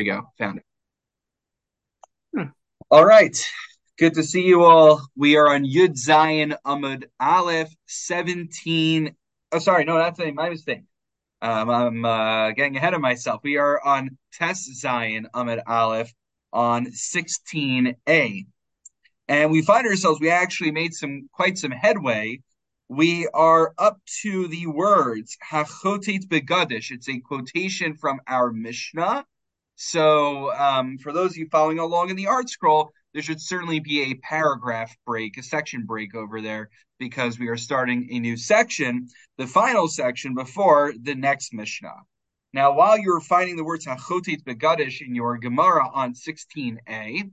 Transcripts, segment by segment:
we go. Found it. Hmm. All right. Good to see you all. We are on Yud Zayin Amud Aleph 17. Oh, sorry. No, that's my mistake. I'm getting ahead of myself. We are on Tes Zayin Amud Aleph on 16a. And we find ourselves, we actually made quite some headway. We are up to the words Hachotit Begadish. It's a quotation from our Mishnah. So, for those of you following along in the art scroll, there should certainly be a paragraph break, a section break over there, because we are starting a new section, the final section before the next Mishnah. Now, while you're finding the words Hachotit Begadish in your Gemara on 16a,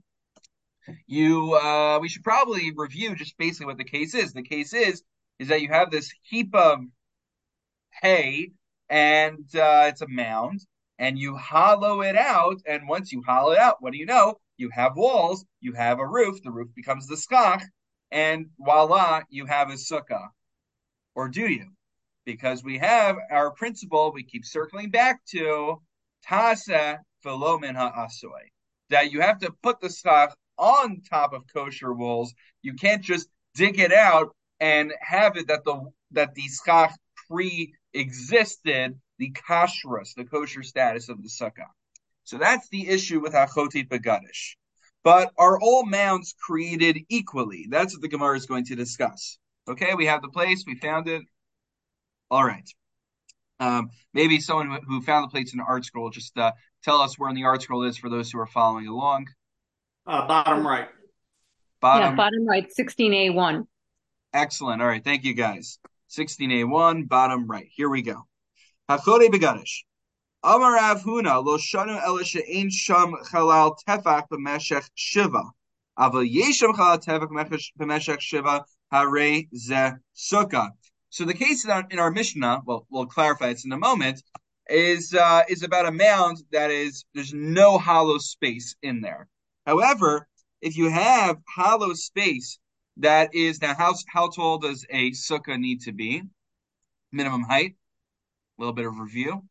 we should probably review just basically what the case is. The case is that you have this heap of hay and it's a mound, and you hollow it out. And once you hollow it out, what do you know? You have walls, you have a roof, the roof becomes the skach, and voila, you have a sukkah. Or do you? Because we have our principle, we keep circling back to tasa philomen ha'asoy, that you have to put the skach on top of kosher walls. You can't just dig it out and have it that the skach pre-existed the kashrus, the kosher status of the sukkah. So that's the issue with Hachotit Begadish. But are all mounds created equally? That's what the Gemara is going to discuss. Okay, we have the place, we found it. All right. Maybe someone who found the place in the art scroll, just tell us where in the art scroll is for those who are following along. Bottom right. Bottom. Yeah, bottom right, 16A1. Excellent. All right. Thank you, guys. 16A1, bottom right. Here we go. Hachore Begadish. Amar Rav Huna lo shanu ela she'ein sham chalal tefach b'meshech shiva. Aval yesham chalal tefach b'meshech shiva hare ze sukkah. So the case in our Mishnah, well, we'll clarify this in a moment, is about a mound there's no hollow space in there. However, if you have hollow space that is now how tall does a sukkah need to be? Minimum height. A little bit of review.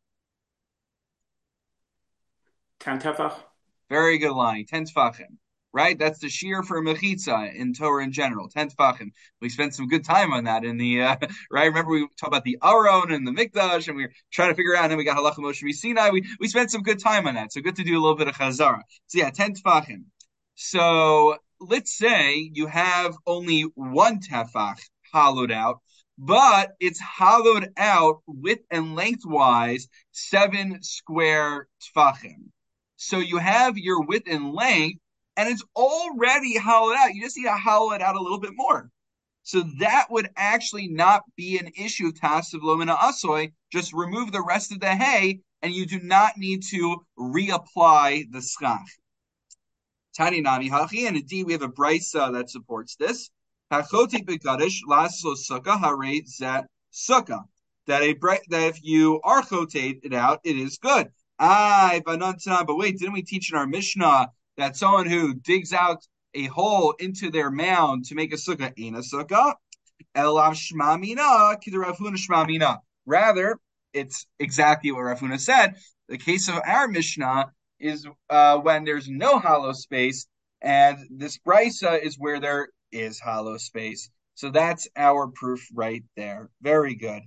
10 tefach. Very good line. 10 tefachim. Right? That's the shear for mechitza in Torah in general. 10 tefachim. We spent some good time on that in the, right? Remember we talked about the Aron and the Mikdash, and we were trying to figure out, and then we got Halacha Moshe Sinai. We spent some good time on that. So good to do a little bit of Chazara. So yeah, 10 tefachim. So let's say you have only one tefach hollowed out, but it's hollowed out width and lengthwise 7 square tefachim. So you have your width and length, and it's already hollowed out. You just need to hollow it out a little bit more. So that would actually not be an issue of Tasav Lomina Asoy. Just remove the rest of the hay, and you do not need to reapply the schach. Tani Nami Hachi, and indeed we have a brisa that supports this. Hachoti begadish lasso sukkah hare zet sukkah. That if you are chotate it out, it is good. But wait, didn't we teach in our Mishnah that someone who digs out a hole into their mound to make a sukkah ain't a sukkah? Elav shmamina k'Rav Huna shmamina. Rather, it's exactly what Rav Huna said. The case of our Mishnah is when there's no hollow space, and this brisa is where there is hollow space. So that's our proof right there. Very good.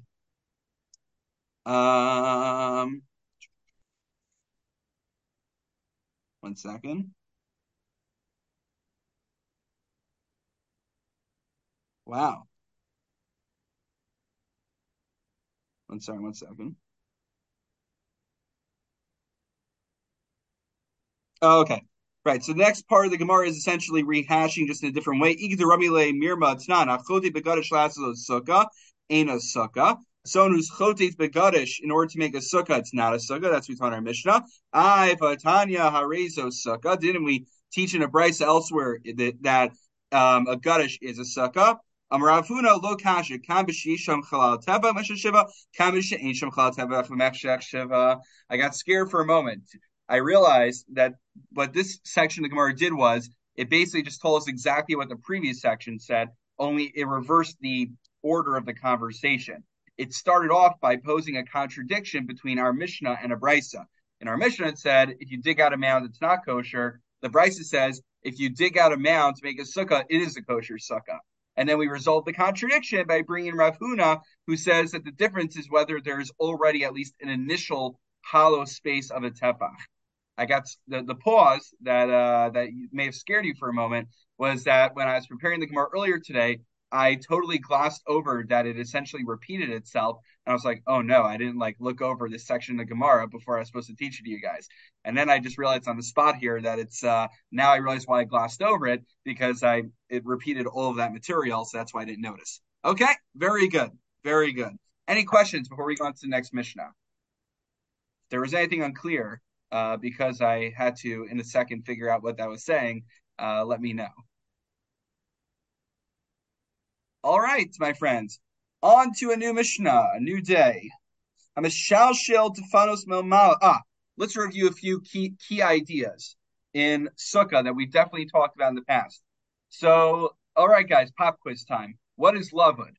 One second. Wow. One second. Oh, okay. Right. So the next part of the Gemara is essentially rehashing just in a different way. Someone who's chotet begadish in order to make a sukkah, it's not a sukkah. That's what we taught in our Mishnah. Vatanya harezo sukkah. Didn't we teach in a brisa elsewhere that a gadish is a sukkah? Amravuna lo kasha kam b'shisham chalal teva mesha shiva kam b'she'ein sham chalal teva meshach shiva. I got scared for a moment. I realized that what this section of the Gemara did was it basically just told us exactly what the previous section said, only it reversed the order of the conversation. It started off by posing a contradiction between our Mishnah and a Brisa. In our Mishnah, it said, if you dig out a mound, it's not kosher. The Brisa says, if you dig out a mound to make a sukkah, it is a kosher sukkah. And then we resolve the contradiction by bringing Rav Huna, who says that the difference is whether there's already at least an initial hollow space of a tefach. I got the pause that may have scared you for a moment was that when I was preparing the Gemara earlier today, I totally glossed over that it essentially repeated itself. And I was like, oh no, I didn't look over this section of the Gemara before I was supposed to teach it to you guys. And then I just realized on the spot here that it's now I realize why I glossed over it because it repeated all of that material. So that's why I didn't notice. Okay, very good. Very good. Any questions before we go on to the next Mishnah? If there was anything unclear, because I had to, in a second, figure out what that was saying, let me know. All right, my friends, on to a new Mishnah, a new day. Let's review a few key ideas in Sukkah that we've definitely talked about in the past. So, all right, guys, pop quiz time. What is lavud?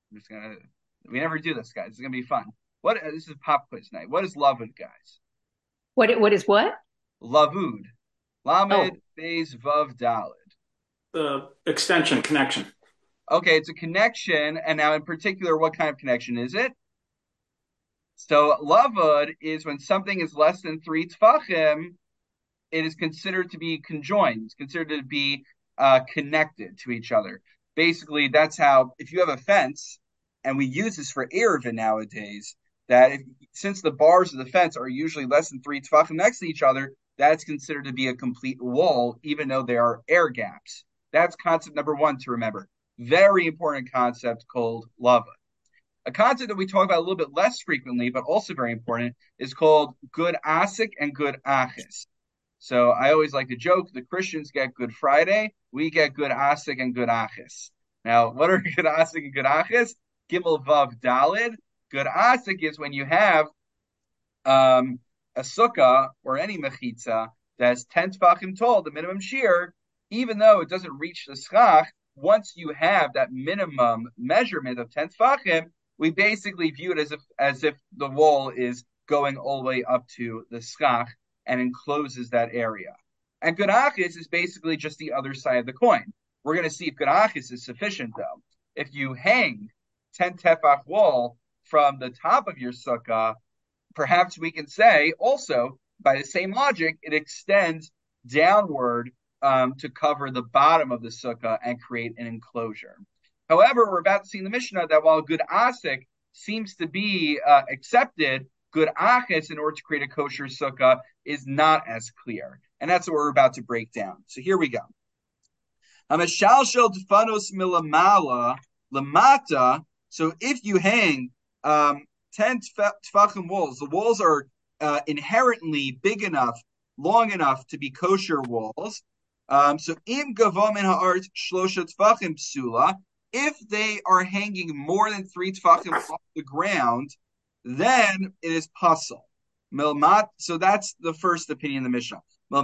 We never do this, guys. It's gonna be fun. This is pop quiz night. What is lavud, guys? What is what? Lavud. Lamed Beis Vav Daled. The extension connection. Okay, it's a connection, and now in particular, what kind of connection is it? So lavud is when something is less than 3 tfachim, it is considered to be conjoined. It's considered to be connected to each other. Basically, that's how, if you have a fence, and we use this for eruvin nowadays, that since the bars of the fence are usually less than 3 tfachim next to each other, that's considered to be a complete wall, even though there are air gaps. That's concept number one to remember. Very important concept called lavud. A concept that we talk about a little bit less frequently, but also very important, is called good asik and good achis. So I always like to joke, the Christians get Good Friday, we get good asik and good achis. Now, what are good asik and good achis? Gimel Vav Dalid. Good asik is when you have a sukkah or any mechitza that's 10 tefachim tall, the minimum shear, even though it doesn't reach the schach, once you have that minimum measurement of 10 tefachim, we basically view it as if the wall is going all the way up to the schach and encloses that area. And good achis is basically just the other side of the coin. We're going to see if good achis is sufficient, though. If you hang 10 tefach wall from the top of your sukkah, perhaps we can say also, by the same logic, it extends downward to cover the bottom of the sukkah and create an enclosure. However, we're about to see in the Mishnah that while good asik seems to be accepted, good achis in order to create a kosher sukkah is not as clear. And that's what we're about to break down. So here we go. So if you hang 10 tefachim walls, the walls are inherently big enough, long enough to be kosher walls. So im gava min ha'art shlosha tefachim psula, if they are hanging more than 3 tefachim off the ground, then it is pasul. So that's the first opinion in the Mishnah.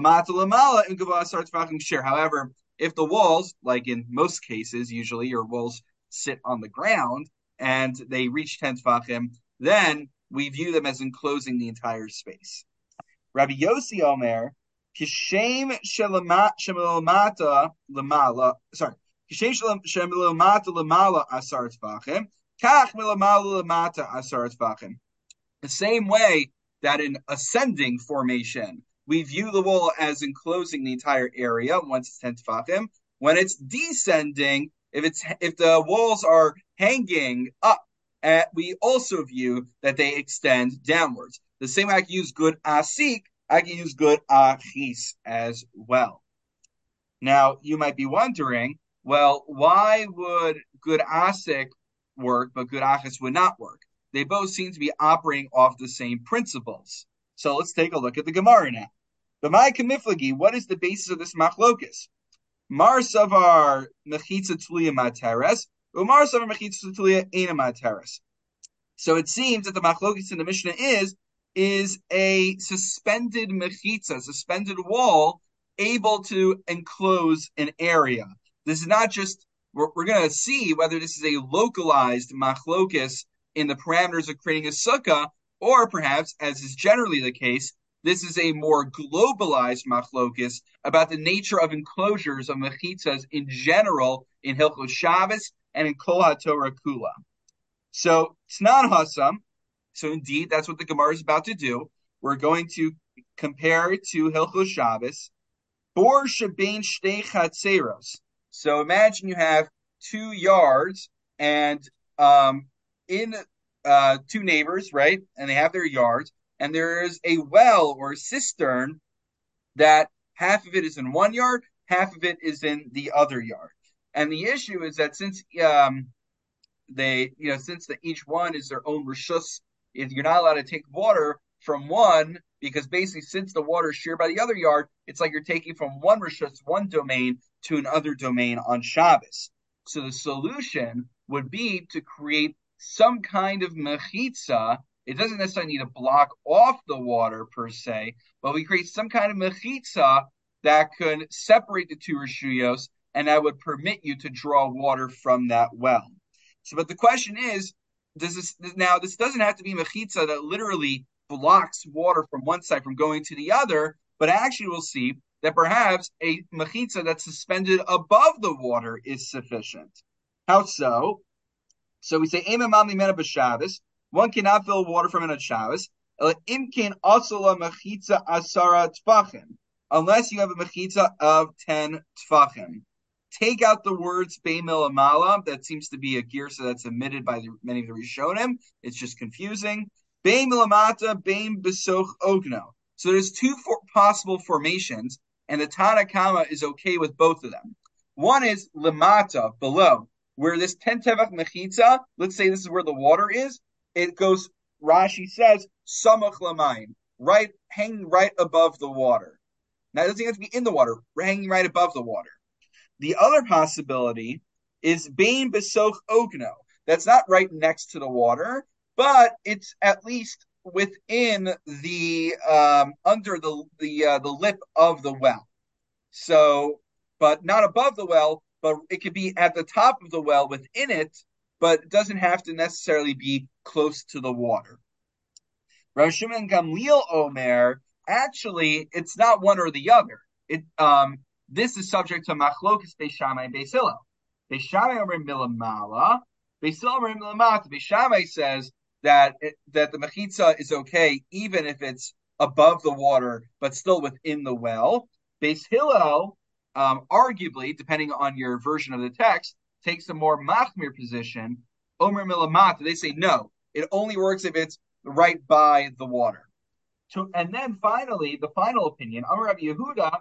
However, if the walls, like in most cases, usually your walls sit on the ground and they reach 10 tefachim, then we view them as enclosing the entire space. Rabbi Yossi Omer, Kishem shelamata lamala. Sorry, Kishem shelamata lamala asar tefachim. Kach milamala lamata asar tefachim. The same way that in ascending formation, we view the wall as enclosing the entire area once it's 10 tefachim. When it's descending, if the walls are hanging up, we also view that they extend downwards. The same way I can use good asik, I can use good achis as well. Now, you might be wondering, well, why would good asik work, but good achis would not work? They both seem to be operating off the same principles. So let's take a look at the Gemara now. B'mai kamiflagi, what is the basis of this machlokus? Mar savar mechitza tuliya materes, umar savar mechitza tuliya ena materes. So it seems that the machlokus in the Mishnah is a suspended mechitza, suspended wall, able to enclose an area. This is not just, we're going to see whether this is a localized machlokus in the parameters of creating a sukkah, or perhaps, as is generally the case, This is a more globalized machlokis about the nature of enclosures of mechitzas in general in Hilchos Shabbos and in Kol HaTorah Kula. So Tznan Hasam, so indeed that's what the Gemara is about to do. We're going to compare it to Hilchos Shabbos. Bor shebein shtei chatzeros. So imagine you have 2 yards and in two neighbors, right? And they have their yards, and there is a well or a cistern that half of it is in 1 yard, half of it is in the other yard. And the issue is that since each one is their own rishus, if you're not allowed to take water from one, because basically since the water is shared by the other yard, it's like you're taking from one rishus, one domain, to another domain on Shabbos. So the solution would be to create some kind of mechitza. It doesn't necessarily need to block off the water per se, but we create some kind of mechitza that could separate the two rishuyos, and that would permit you to draw water from that well. So, but the question is, this doesn't have to be mechitza that literally blocks water from one side from going to the other, but actually we'll see that perhaps a mechitza that's suspended above the water is sufficient. How so? So we say, one cannot fill water from it on Shabbos, unless you have a mechitza of 10 tfachim. Take out the words bein milamala. That seems to be a girsa that's omitted by many of the Rishonim. It's just confusing. Bein milamata, bein besoch ogno. So there's 2 possible formations, and the Tana Kama is okay with both of them. One is lamata, below, where this 10 tefach mechitza, let's say this is where the water is, it goes, Rashi says, samach lamayim, right, hanging right above the water. Now it doesn't have to be in the water, hanging right above the water. The other possibility is bein besoch ogno. That's not right next to the water, but it's at least within the under the lip of the well. So, but not above the well, but it could be at the top of the well within it, but it doesn't have to necessarily be close to the water. Rav Shimon Gamliel Omer, actually, it's not one or the other. This is subject to machlokas Beis Shammai and Beis Hillel. Beis Shammai omer milamala, Beis Hillel omer milamata. Beis Shammai says that the mechitza is okay even if it's above the water, but still within the well. Beis Hillel, arguably, depending on your version of the text, takes a more machmir position. Omer milamata. They say no, it only works if it's right by the water. And then finally, the final opinion, Amar Rabbi Yehuda.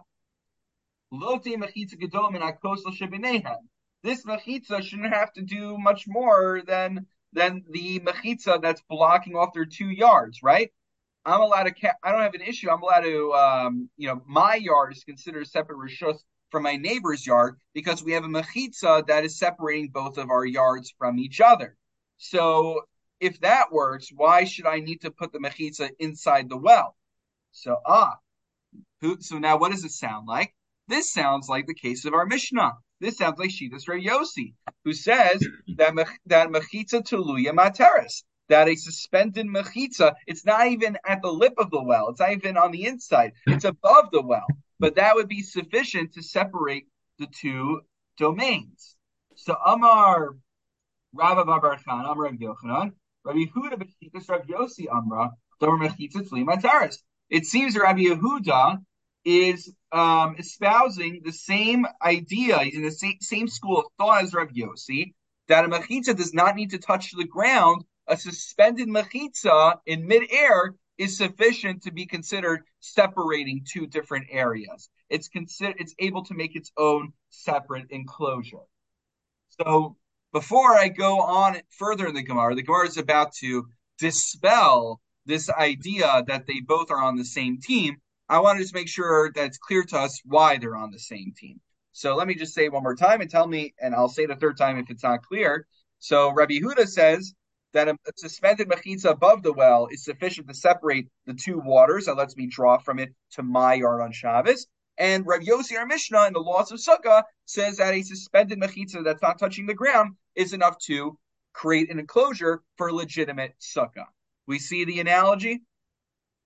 This mechitza shouldn't have to do much more than the mechitza that's blocking off their 2 yards, right? I don't have an issue. I'm allowed to, my yard is considered a separate rishus from my neighbor's yard because we have a mechitza that is separating both of our yards from each other. So if that works, why should I need to put the mechitza inside the well? So now what does it sound like? This sounds like the case of our Mishnah. This sounds like Shitas Rav Yossi, who says that mechitza tuluya materes, that a suspended mechitza, it's not even at the lip of the well, it's not even on the inside, it's above the well, but that would be sufficient to separate the 2 domains. So Amar Rav Bar Chan, Amar Rav Yochanan, Rabbi Yehuda b'Shitas Rav Yossi Amra, Domer mechitza tuluya materes. It seems that Rabbi Yehuda is espousing the same idea, he's in the same school of thought as Rav Yossi, that a mechitza does not need to touch the ground. A suspended mechitza in midair is sufficient to be considered separating 2 different areas. It's able to make its own separate enclosure. So before I go on further in the Gemara is about to dispel this idea that they both are on the same team. I want to just make sure that it's clear to us why they're on the same team. So let me just say it one more time and tell me, and I'll say it a third time if it's not clear. So Rabbi Yehuda says that a suspended mechitza above the well is sufficient to separate the 2 waters. That lets me draw from it to my yard on Shabbos. And Rav Yossi, our Mishnah, in the Laws of Sukkah, says that a suspended mechitza that's not touching the ground is enough to create an enclosure for legitimate Sukkah. We see the analogy?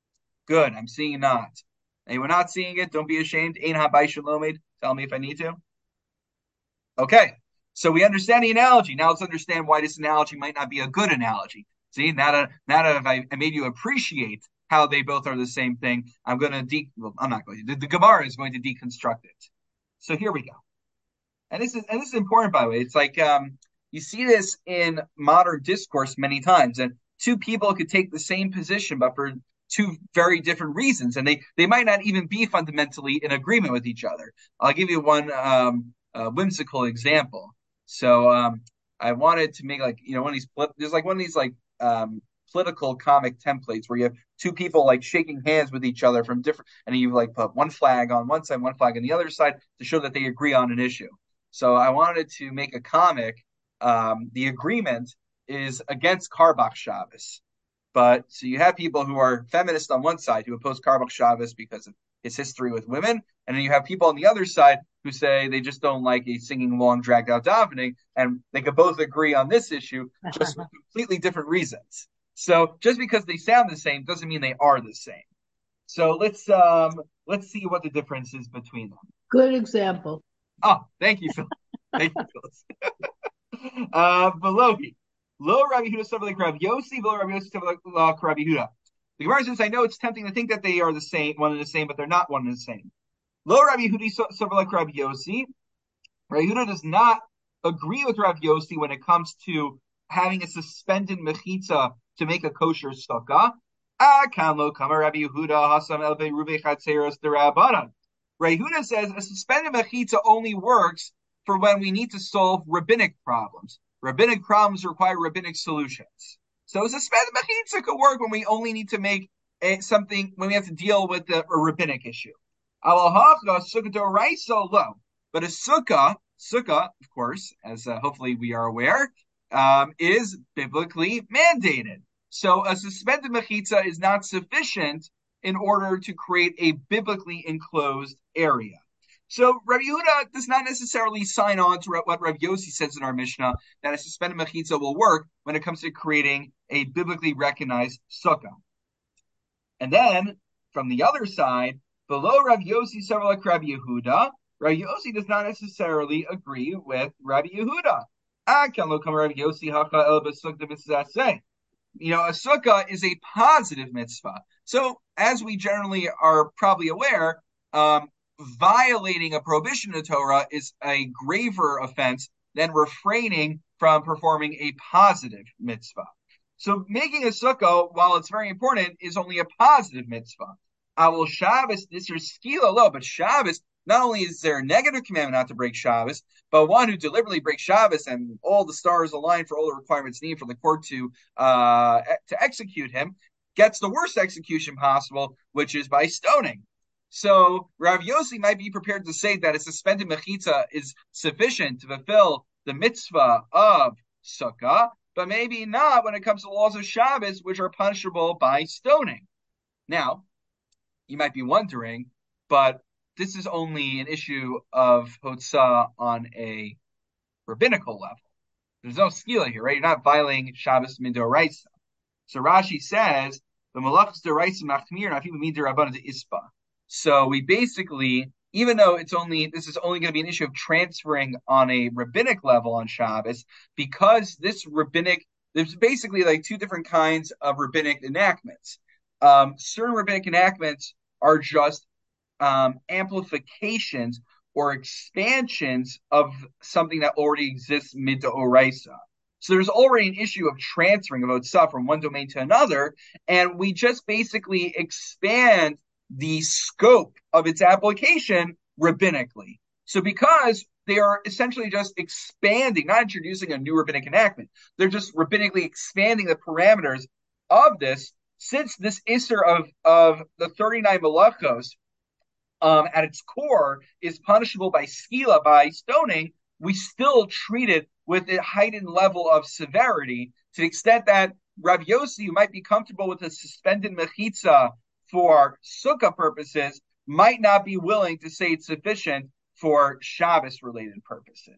Good. I'm seeing not. Anyone not seeing it? Don't be ashamed. Ein habai shalomed. Tell me if I need to. Okay. So we understand the analogy. Now let's understand why this analogy might not be a good analogy. See, now that I made you appreciate how they both are the same thing, I'm going to I'm not going to. The Gemara is going to deconstruct it. So here we go. And this is important, by the way. It's like you see this in modern discourse many times, and two people could take the same position, but for two very different reasons, and they might not even be fundamentally in agreement with each other. I'll give you one whimsical example. So I wanted to make one of these. There's like one of these political comic templates where you have two people like shaking hands with each other from different, and you like put one flag on one side, one flag on the other side to show that they agree on an issue. So I wanted to make a comic. The agreement is against Karbach Shabbos. But so you have people who are feminist on one side who oppose Karbach Shabbos because of his history with women. And then you have people on the other side who say they just don't like a singing long, dragged out davening. And they could both agree on this issue just for completely different reasons. So just because they sound the same doesn't mean they are the same. So let's see what the difference is between them. Good example. Oh, thank you, Phil. Thank you, Phyllis. Belohi. Lo Rabbi Huda Savar like Rabbi Yossi, Lo Rabbi Yossi Savar like Rabbi Huda. The Gemara says, I know it's tempting to think that they are the same, one and the same, but they're not one and the same. Lo Rabbi Huda Savar like Rabbi Yossi. Rabbi Huda does not agree with Rabbi Yossi when it comes to having a suspended mechitza to make a kosher sukkah. Kan lo kama Rabbi Yehuda hasam el beirubei chatzeros derabanan. Rabbi Yehuda says a suspended mechitza only works for when we need to solve rabbinic problems. Rabbinic problems require rabbinic solutions. So a suspended mechitza could work when we only need to make something, when we have to deal with a rabbinic issue. But a sukkah, of course, as hopefully we are aware, is biblically mandated. So a suspended mechitza is not sufficient in order to create a biblically enclosed area. So Rabbi Yehuda does not necessarily sign on to what Rabbi Yossi says in our Mishnah, that a suspended mechitza will work when it comes to creating a biblically recognized sukkah. And then, from the other side, below Rabbi Yossi, several like Rabbi Yehuda, Rabbi Yossi does not necessarily agree with Rabbi Yehuda. A sukkah is a positive mitzvah. So, as we generally are probably aware, violating a prohibition of the Torah is a graver offense than refraining from performing a positive mitzvah. So making a sukkah, while it's very important, is only a positive mitzvah. Awol Shabbos, this is skila lo, but Shabbos, not only is there a negative commandment not to break Shabbos, but one who deliberately breaks Shabbos and all the stars align for all the requirements needed for the court to execute him, gets the worst execution possible, which is by stoning. So Rav Yossi might be prepared to say that a suspended mechitza is sufficient to fulfill the mitzvah of sukkah, but maybe not when it comes to laws of Shabbos, which are punishable by stoning. Now, you might be wondering, but this is only an issue of hotzah on a rabbinical level. There's no skila here, right? You're not violating Shabbos midoraisa. So Rashi says, the malachas deraisa machmir nafim midorabanan de ispa. So we basically, even though this is only going to be an issue of transferring on a rabbinic level on Shabbos, because there's basically like two different kinds of rabbinic enactments. Certain rabbinic enactments are just amplifications or expansions of something that already exists mid-oraisa. So there's already an issue of transferring of otzah from one domain to another, and we just basically expand the scope of its application rabbinically. So because they are essentially just expanding, not introducing a new rabbinic enactment, they're just rabbinically expanding the parameters of this. Since this Isser of the 39 malachos at its core is punishable by skila, by stoning, we still treat it with a heightened level of severity to the extent that Rav Yossi, who might be comfortable with a suspended mechitza for sukkah purposes, might not be willing to say it's sufficient for Shabbos-related purposes.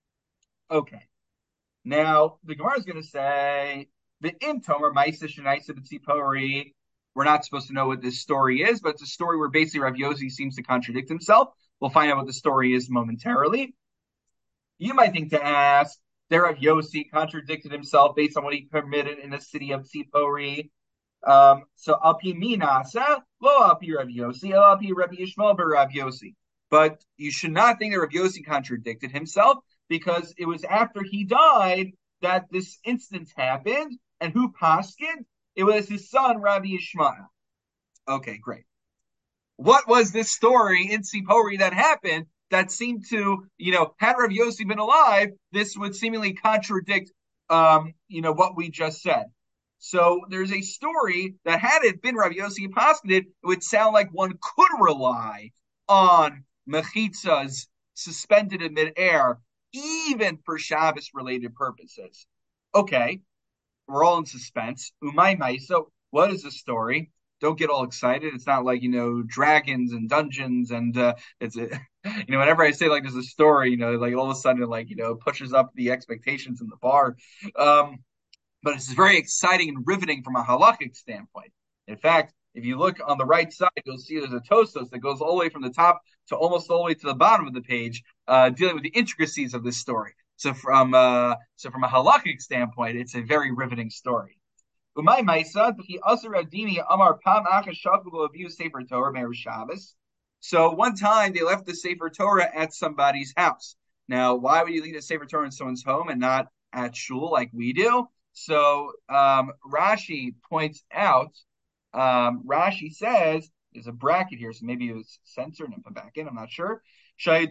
Okay. Now, the Gemara is going to say, the imtomer ma'isa shenaisa b'tzipori, We're not supposed to know what this story is, but it's a story where basically Rav Yossi seems to contradict himself. We'll find out what the story is momentarily. You might think to ask, there Rav Yossi contradicted himself based on what he permitted in the city of Tzipori. So Alpi Minasa, lo Alpi Rav Yossi, Alpi Rabbi Yishmael bar Rav Yossi. But you should not think that Rav Yossi contradicted himself because it was after he died that this instance happened. And who paskined? It was his son, Rabbi Yishmael. Okay, great. What was this story in Tzipori that happened that seemed to, had Rav Yossi been alive, this would seemingly contradict, what we just said. So there's a story that had it been Rav Yossi Paskin, it would sound like one could rely on mechitzas suspended in midair, even for Shabbos-related purposes. Okay, we're all in suspense. Umay Maisa, what is the story? Don't get all excited. It's not like, dragons and dungeons and whenever I say like there's a story, like all of a sudden it pushes up the expectations in the bar. But it's very exciting and riveting from a halachic standpoint. In fact, if you look on the right side, you'll see there's a Tosfos that goes all the way from the top to almost all the way to the bottom of the page, dealing with the intricacies of this story. So from a halachic standpoint, it's a very riveting story. Umay Maisa, Asur Adini Amar Pam Achashakulo of Sefer Torah Meir Shabbos. So one time they left the Sefer Torah at somebody's house. Now, why would you leave the Sefer Torah in someone's home and not at shul like we do? So Rashi points out, Rashi says, there's a bracket here, so maybe it was censored and put back in, I'm not sure. So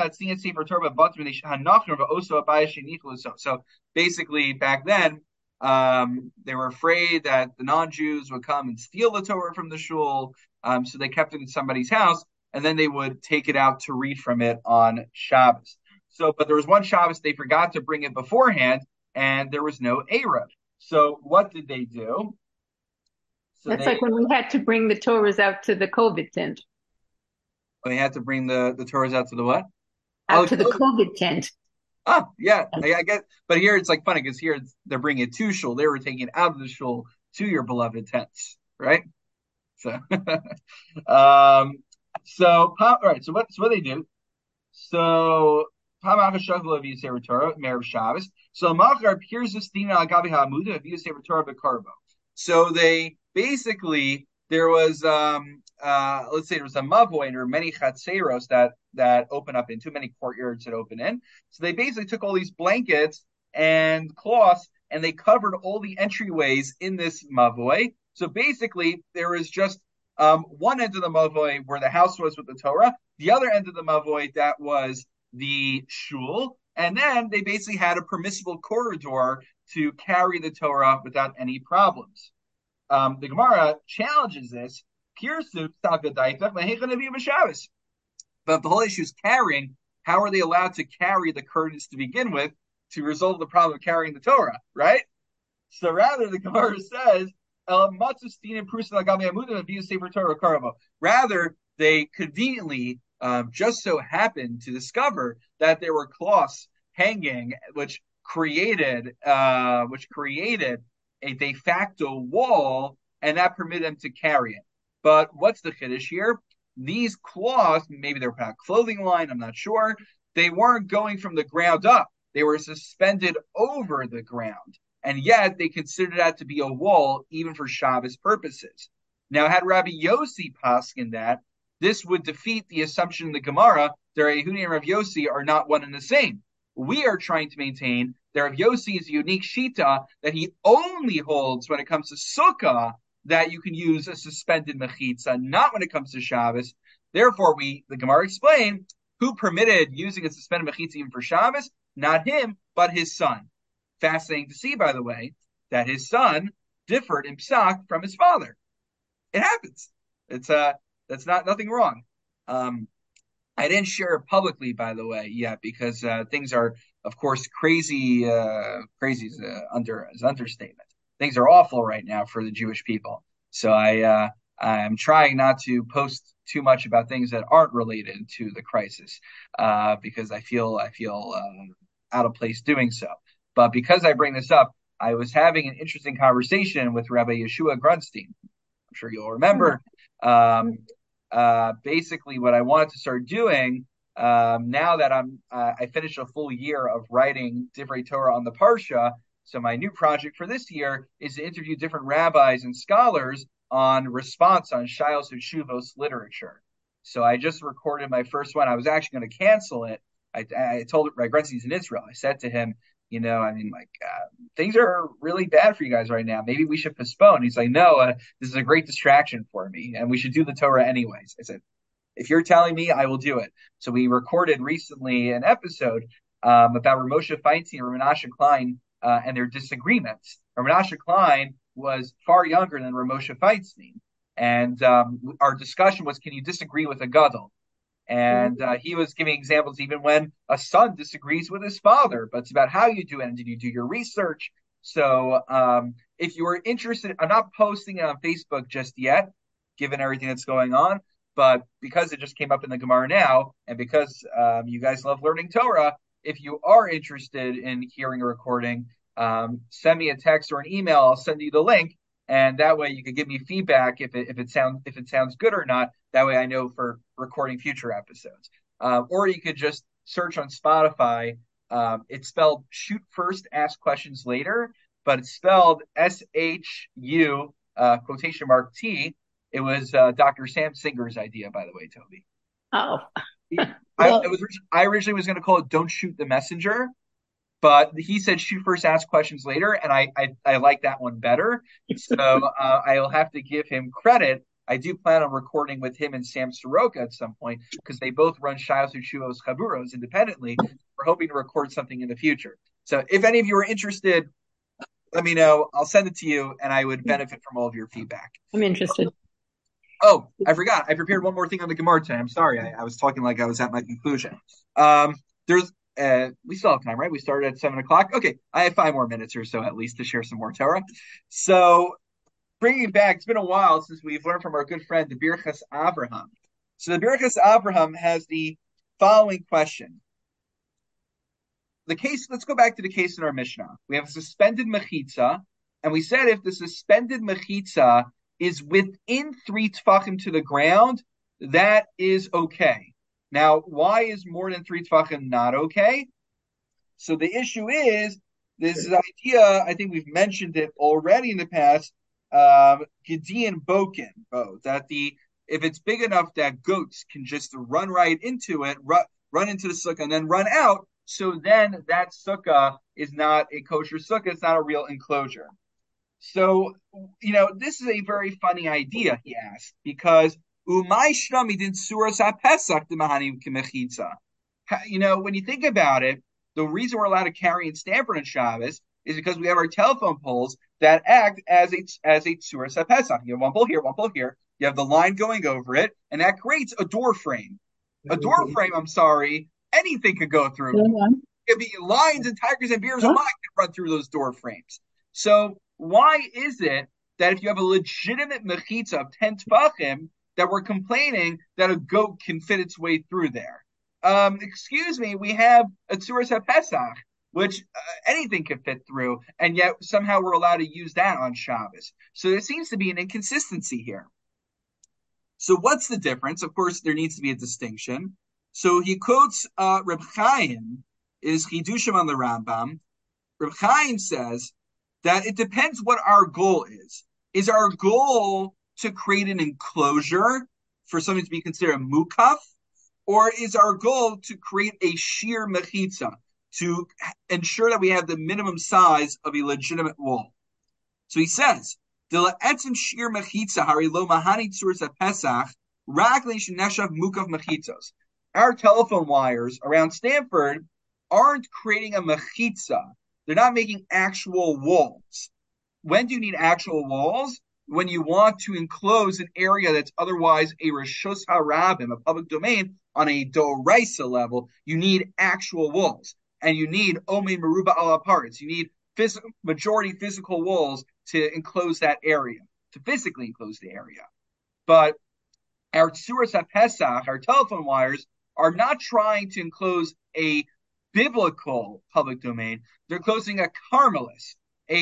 basically, back then, they were afraid that the non-Jews would come and steal the Torah from the shul, so they kept it in somebody's house, and then they would take it out to read from it on Shabbos. But there was one Shabbos they forgot to bring it beforehand, and there was no Erev. So what did they do? That's like when we had to bring the Torahs out to the COVID tent. They had to bring the Torahs out to the what? Out to the COVID tent. Oh, yeah, I guess. But here it's like funny because here they're bringing it to shul. They were taking it out of the shul to your beloved tents, right? So, all right. So what they do? So so Machar here's this thing al gabi ha'amuda of Yisei Torah b'karbo. So they basically there was let's say there was a mavoi and there were many chatzeros that open up into many courtyards that open in. So they basically took all these blankets and cloths and they covered all the entryways in this mavoi. So basically there was just one end of the mavoi where the house was with the Torah, the other end of the mavoi that was the shul, and then they basically had a permissible corridor to carry the Torah without any problems. The Gemara challenges this. But if the whole issue is carrying, how are they allowed to carry the curtains to begin with to resolve the problem of carrying the Torah, right? So rather, the Gemara says, rather, they conveniently just so happened to discover that there were cloths hanging, which created a de facto wall, and that permitted them to carry it. But what's the chiddush here? These cloths, maybe they were a clothing line, I'm not sure. They weren't going from the ground up. They were suspended over the ground. And yet they considered that to be a wall, even for Shabbos purposes. Now, had Rabbi Yossi paskin that, this would defeat the assumption in the Gemara that Yehudi and Rav Yossi are not one and the same. We are trying to maintain that Rav Yossi is a unique shita that he only holds when it comes to Sukkah that you can use a suspended mechitza, not when it comes to Shabbos. Therefore, the Gemara explained who permitted using a suspended mechitza even for Shabbos? Not him, but his son. Fascinating to see, by the way, that his son differed in psak from his father. It happens. That's nothing wrong. I didn't share it publicly, by the way, yet because things are, of course, crazy. Crazy is understatement. Things are awful right now for the Jewish people. So I'm trying not to post too much about things that aren't related to the crisis because I feel out of place doing so. But because I bring this up, I was having an interesting conversation with Rabbi Yeshua Grunstein. I'm sure you'll remember. Basically, what I wanted to start doing now that I finished a full year of writing Divrei Torah on the Parsha. So my new project for this year is to interview different rabbis and scholars on response on Shilos Shuvos literature. So I just recorded my first one. I was actually going to cancel it. I told Grenzy's in Israel. I said to him, things are really bad for you guys right now. Maybe we should postpone. He's like, no, this is a great distraction for me, and we should do the Torah anyways. I said, if you're telling me, I will do it. So we recorded recently an episode about Ramosha Feinstein and Menashe Klein and their disagreements. Menashe Klein was far younger than Ramosha Feinstein. And our discussion was, can you disagree with a gadol? And he was giving examples even when a son disagrees with his father, but it's about how you do it and did you do your research. So if you are interested, I'm not posting it on Facebook just yet, given everything that's going on, but because it just came up in the Gemara now, and because you guys love learning Torah, if you are interested in hearing a recording, send me a text or an email. I'll send you the link. And that way you can give me feedback if it sounds good or not. That way I know for recording future episodes. Or you could just search on Spotify. It's spelled shoot first, ask questions later, but it's spelled SHU quotation mark T. It was Dr. Sam Singer's idea, by the way, Toby. Oh. I originally was going to call it Don't Shoot the Messenger. But he said shoot first, ask questions later, and I like that one better. So I'll have to give him credit. I do plan on recording with him and Sam Soroka at some point because they both run Shilos Shuvos Chaburos independently. We're hoping to record something in the future. So if any of you are interested, let me know. I'll send it to you, and I would benefit from all of your feedback. I'm interested. Oh, I forgot. I prepared one more thing on the Gemara today. I'm sorry. I was talking like I was at my conclusion. We still have time, right? We started at 7:00. Okay, I have 5 more minutes or so at least to share some more Torah. So, bringing it back, it's been a while since we've learned from our good friend, the Birchas Avraham. So, the Birchas Avraham has the following question. Let's go back to the case in our Mishnah. We have a suspended mechitza, and we said if the suspended mechitza is within 3 tefachim to the ground, that is okay. Now, why is more than 3 tefachim not okay? So the issue is this idea, I think we've mentioned it already in the past, Gideon Boken, that if it's big enough that goats can just run right into it, run into the sukkah and then run out, so then that sukkah is not a kosher sukkah, it's not a real enclosure. So, this is a very funny idea, he asked, because when you think about it, the reason we're allowed to carry and stamper on Shabbos is because we have our telephone poles that act as a tzuras haPesach. You have one pole here, one pole here. You have the line going over it, and that creates a door frame. A door frame, anything could go through. It could be lions and tigers and bears alive can run through those door frames. So why is it that if you have a legitimate mechitza of 10 tefachim, that we're complaining that a goat can fit its way through there? Excuse me, we have a tzuras haPesach, which anything can fit through, and yet somehow we're allowed to use that on Shabbos. So there seems to be an inconsistency here. So what's the difference? Of course, there needs to be a distinction. So he quotes Reb Chaim, is Chidushim on the Rambam. Reb Chaim says that it depends what our goal is. Is our goal to create an enclosure for something to be considered a mukaf, or is our goal to create a sheer mechitza, to ensure that we have the minimum size of a legitimate wall? So he says, sheer mechitza hari lo mahani tzuras haPesach ragli sheneshav mukaf mechitzos. Our telephone wires around Stanford aren't creating a mechitza. They're not making actual walls. When do you need actual walls? When you want to enclose an area that's otherwise a Reshus HaRabim, a public domain, on a Doraisa level, you need actual walls. And you need Ome Meruba ala parts. You need majority physical walls to enclose that area, to physically enclose the area. But our tzuras haPesach, our telephone wires, are not trying to enclose a biblical public domain. They're closing a Carmelis, a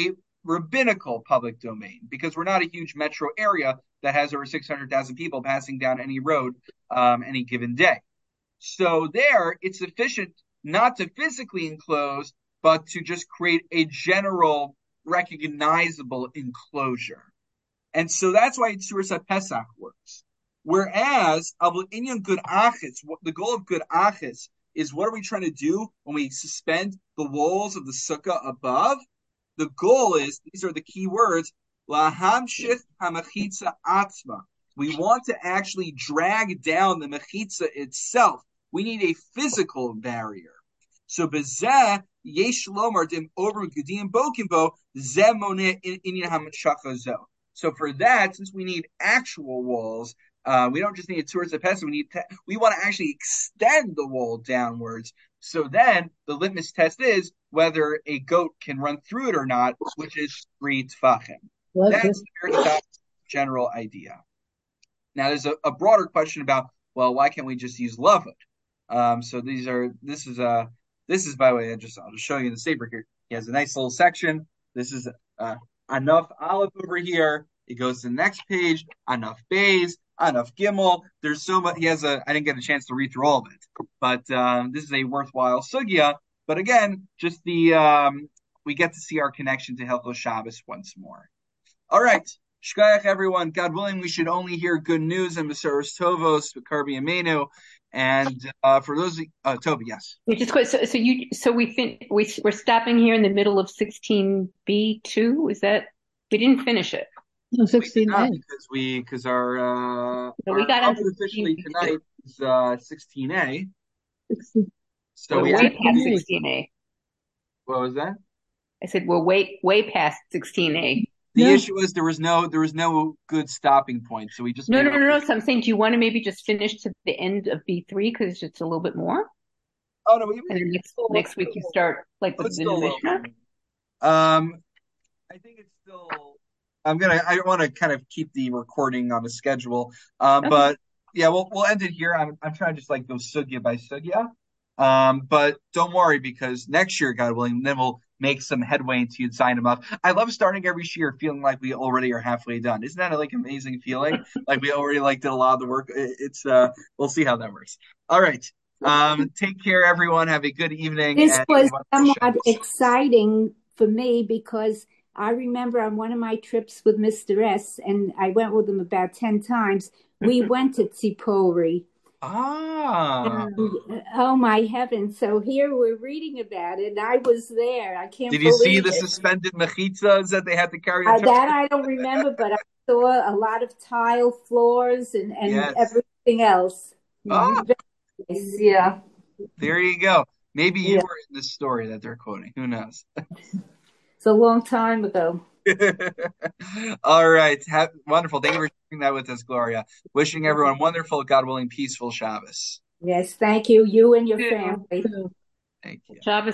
rabbinical public domain, because we're not a huge metro area that has over 600,000 people passing down any road any given day. So there, it's sufficient not to physically enclose, but to just create a general recognizable enclosure. And so that's why Tzuras Pesach works. Whereas, the goal of good achis is, what are we trying to do when we suspend the walls of the sukkah above? The goal is, these are the key words, lahamshich hamachitza atzma. We want to actually drag down the mechitza itself. We need a physical barrier. So bezeh yesh lomar dim over gudim bokinbo zeh moneh inyan hamashacha zo. So for that, since we need actual walls, we don't just need a Tzuras Pesach. We want to actually extend the wall downwards. So then the litmus test is whether a goat can run through it or not, which is 3 tfachim. That's the general idea. Now there's a broader question about, well, why can't we just use lavud? So this is by the way, I'll just show you in the Sefer here. He has a nice little section. This is Anaf Aleph over here. It goes to the next page. Anaf Beis, Anaf Gimel. There's so much. I didn't get a chance to read through all of it, but this is a worthwhile sugya. But again, just we get to see our connection to Hilchos Shabbos once more. All right. Shkayach, everyone. God willing, we should only hear good news and Besoros Tovos, Karbi Amenu. And for those, Toby, yes. We're stopping here in the middle of 16b2. Is that, we didn't finish it? No, 16a. Because our we got officially tonight is 16a. 16. So we're way past 16a. What was that? I said we're way past 16a. The issue was there was no good stopping point, so we just no. So I'm saying, do you want to maybe just finish to the end of B3 because it's a little bit more? Oh no, and then next week you start like with the Mishnah. I think it's still. I want to kind of keep the recording on a schedule, okay. But yeah, we'll end it here. I'm trying to just like go sugya by sugya, but don't worry, because next year, God willing, then we'll make some headway into Yud Zayin Amav. I love starting every year feeling like we already are halfway done. Isn't that like amazing feeling? Like we already did a lot of the work. It's we'll see how that works. All right. Take care, everyone. Have a good evening. This was somewhat exciting for me because I remember on one of my trips with Mr. S, and I went with him about 10 times, we went to Tzipori. Oh my heavens. So here we're reading about it, and I was there. I can't believe it. Did you see the suspended mechitzas that they had to carry? That I don't remember, but I saw a lot of tile floors and yes. Everything else. Yeah. There you go. Maybe you were in the story that they're quoting. Who knows? It's a long time ago. All right. Wonderful. Thank you for sharing that with us, Gloria. Wishing everyone wonderful, God willing, peaceful Shabbos. Yes, thank you. You and your family. Thank you. Shabbos